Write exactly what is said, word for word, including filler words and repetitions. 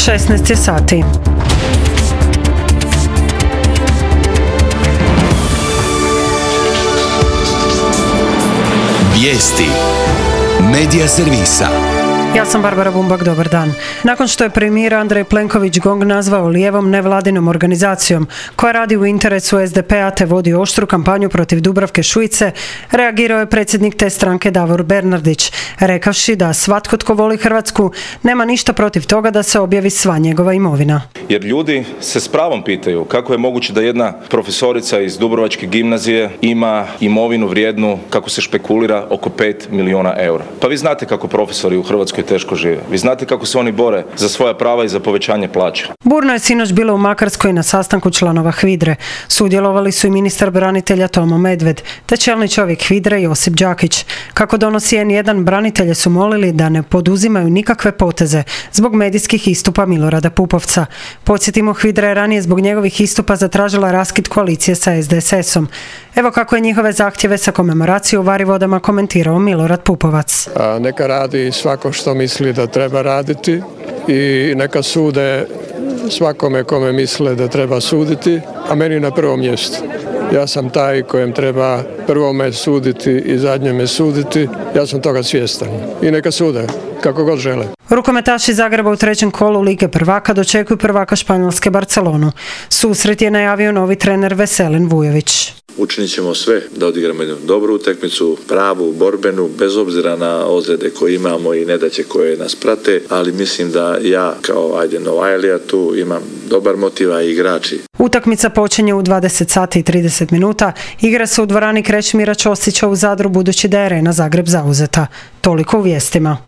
šesnaest je sati. Vijesti Medija servisa. Ja sam Barbara Bumbak, dobar dan. Nakon što je premijer Andrej Plenković GONG nazvao lijevom nevladinom organizacijom koja radi u interesu es de pe a te vodi oštru kampanju protiv Dubravke Šuice, reagirao je predsjednik te stranke Davor Bernardić, rekavši da svatko tko voli Hrvatsku nema ništa protiv toga da se objavi sva njegova imovina. Jer ljudi se s pravom pitaju kako je moguće da jedna profesorica iz Dubrovačke gimnazije ima imovinu vrijednu, kako se špekulira, oko pet milijuna eura. Pa vi znate kako profesori u Hrvatskoj teško žive. Vi znate kako se oni bore za svoja prava i za povećanje plaća. Burno je sinoć bilo u Makarskoj na sastanku članova HVIDRE. Sudjelovali su i ministar branitelja Tomo Medved, te čelni čovjek HVIDRE Josip Đakić. Kako donosi en jedan, branitelje su molili da ne poduzimaju nikakve poteze zbog medijskih istupa Milorada Pupovca. Podsjetimo, HVIDRA je ranije zbog njegovih istupa zatražila raskid koalicije sa es de es esom. Evo kako je njihove zahtjeve sa komemoracije u Varivodama komentirao Milorad Pupovac. A neka radi svako što misli da treba raditi i neka sude svakome kome misle da treba suditi, a meni na prvom mjestu. Ja sam taj kojem treba prvome suditi i zadnjeme suditi. Ja sam toga svjestan. I neka sude kako god žele. Rukometaši Zagreba u trećem kolu Lige prvaka dočekuju prvaka Španjolske Barcelonu. Susret je najavio novi trener Veselin Vujović. Učinit ćemo sve da odigramo jednu dobru utakmicu, pravu, borbenu, bez obzira na ozljede koje imamo i nedaće koje nas prate, ali mislim da ja kao ajde Novajlija tu imam dobar motiva i igrači. Utakmica počinje u dvadeset sati i trideset minuta. Igra se u dvorani Krešimira Ćosića u Zadru, budući da je Arena Zagreb zauzeta. Toliko u vijestima.